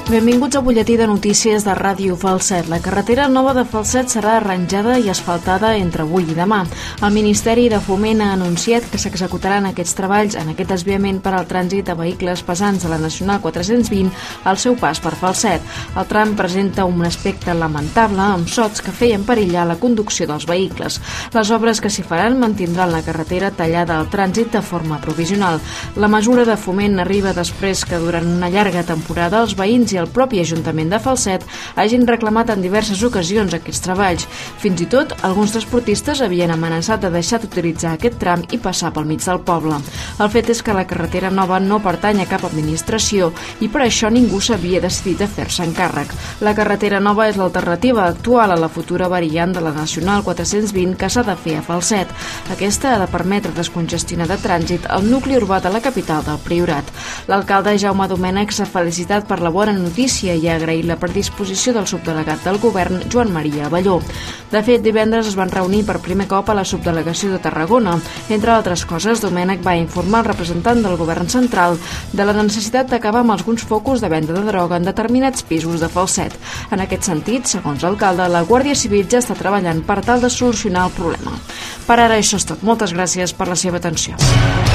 Benvinguts al butlletí de notícies de Ràdio Falset. La carretera nova de Falset serà arranjada i asfaltada entre avui i demà. El Ministeri de Foment ha anunciat que s'executaran aquests treballs en aquest desviament per al trànsit de vehicles pesants de la Nacional 420 al seu pas per Falset. El tram presenta un aspecte lamentable amb sots que feien perillar la conducció dels vehicles. Les obres que s'hi faran mantindran la carretera tallada al trànsit de forma provisional. La mesura de foment arriba després que durant una llarga temporada els veïns i el propi Ajuntament de Falset hagin reclamat en diverses ocasions aquests treballs. Fins i tot, alguns transportistes havien amenaçat de deixar d'utilitzar aquest tram i passar pel mig del poble. El fet és que la carretera nova no pertany a cap administració i per això ningú s'havia decidit a fer-se'n càrrec. La carretera nova és l'alternativa actual a la futura variant de la Nacional 420 que s'ha de fer a Falset. Aquesta ha de permetre descongestionar de trànsit el nucli urbà de la capital del Priorat. L'alcalde Jaume Domènech s'ha felicitat per la bona notícia i ha agraït la predisposició del subdelegat del govern, Joan Maria Abelló. De fet, divendres es van reunir per primer cop a la subdelegació de Tarragona. Entre altres coses, Domènech va informar el representant del govern central de la necessitat d'acabar amb alguns focus de venda de droga en determinats pisos de Falset. En aquest sentit, segons l'alcalde, la Guàrdia Civil ja està treballant per tal de solucionar el problema. Per ara això és tot. Moltes gràcies per la seva atenció.